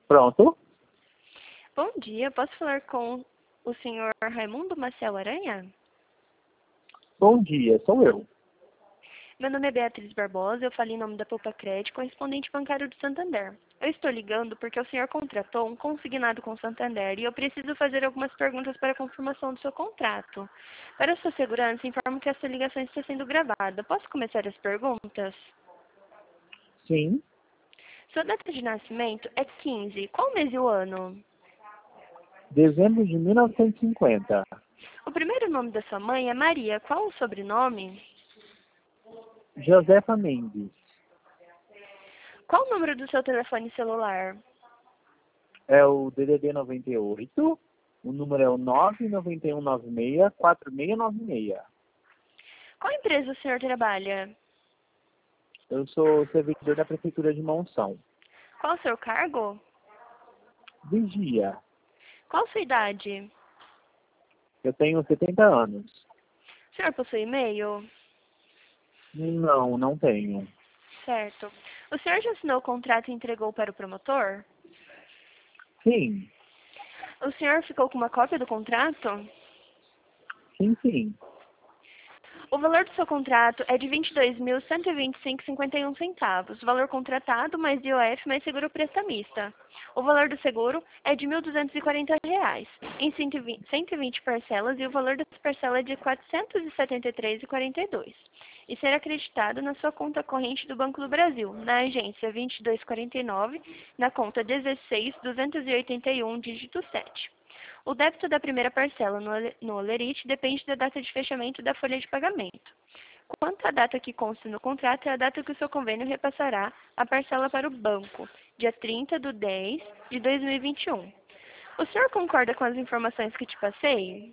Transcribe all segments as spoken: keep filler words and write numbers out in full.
Pronto? Bom dia, posso falar com o senhor Raimundo Maciel Aranha? Bom dia, sou eu. Meu nome é Beatriz Barbosa, eu falo em nome da Poupa Crédito, correspondente bancário do Santander. Eu estou ligando porque o senhor contratou um consignado com o Santander e eu preciso fazer algumas perguntas para a confirmação do seu contrato. Para sua segurança, informo que essa ligação está sendo gravada. Posso começar as perguntas? Sim, Sua data de nascimento é quinze. Qual o mês e o ano? dezembro de mil novecentos e cinquenta. O primeiro nome da sua mãe é Maria. Qual o sobrenome? Josefa Mendes. Qual o número do seu telefone celular? É o D D D noventa e oito. O número é o nove nove um nove seis quatro seis nove seis. Qual empresa o senhor trabalha? Eu sou servidor da Prefeitura de Monção. Qual o seu cargo? Vigia. Qual sua idade? Eu tenho setenta anos. O senhor possui e-mail? Não, não tenho. Certo. O senhor já assinou o contrato e entregou para o promotor? Sim, O senhor ficou com uma cópia do contrato? sim, sim. O valor do seu contrato é de vinte e dois mil cento e vinte e cinco vírgula cinquenta e um centavos. Valor contratado mais I O F mais seguro prestamista. O valor do seguro é de mil duzentos e quarenta reais, em cento e vinte, cento e vinte parcelas, e o valor das parcelas é de quatrocentos e setenta e três reais e quarenta e dois centavos. E será acreditado na sua conta corrente do Banco do Brasil, na agência vinte e dois quarenta e nove, na conta dezesseis duzentos e oitenta e um, dígito sete. O débito da primeira parcela no, no Olerite depende da data de fechamento da folha de pagamento. Quanto à data que consta no contrato, é a data que o seu convênio repassará a parcela para o banco, dia trinta de dez de dois mil e vinte e um. O senhor concorda com as informações que te passei?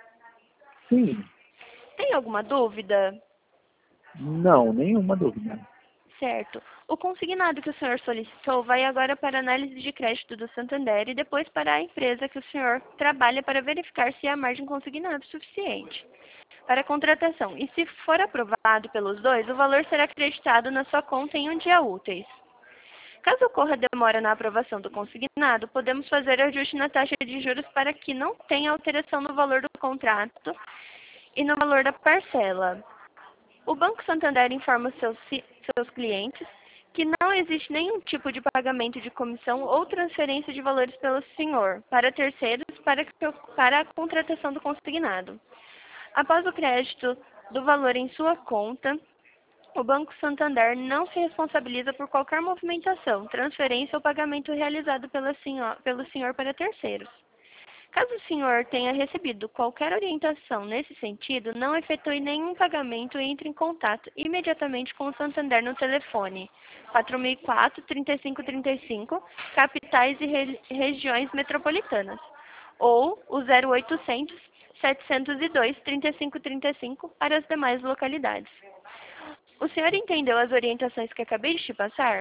Sim. Tem alguma dúvida? Não, nenhuma dúvida. Certo. O consignado que o senhor solicitou vai agora para a análise de crédito do Santander e depois para a empresa que o senhor trabalha para verificar se há margem consignada suficiente para a contratação. E se for aprovado pelos dois, o valor será acreditado na sua conta em um dia úteis. Caso ocorra demora na aprovação do consignado, podemos fazer ajuste na taxa de juros para que não tenha alteração no valor do contrato e no valor da parcela. O Banco Santander informa seus, seus clientes que não existe nenhum tipo de pagamento de comissão ou transferência de valores pelo senhor para terceiros para, para a contratação do consignado. Após o crédito do valor em sua conta, o Banco Santander não se responsabiliza por qualquer movimentação, transferência ou pagamento realizado pela senhor, pelo senhor para terceiros. Caso o senhor tenha recebido qualquer orientação nesse sentido, não efetue nenhum pagamento e entre em contato imediatamente com o Santander no telefone quatro mil e quatro, trinta e cinco trinta e cinco, capitais e re regiões metropolitanas, ou o zero oitocentos, setecentos e dois, trinta e cinco trinta e cinco para as demais localidades. O senhor entendeu as orientações que acabei de te passar?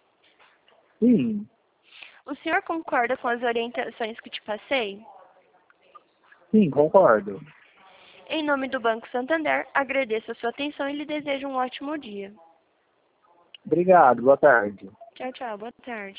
Sim, O senhor concorda com as orientações que te passei? sim, concordo. Em nome do Banco Santander, agradeço a sua atenção e lhe desejo um ótimo dia. Obrigado, boa tarde. Tchau, tchau. Boa tarde.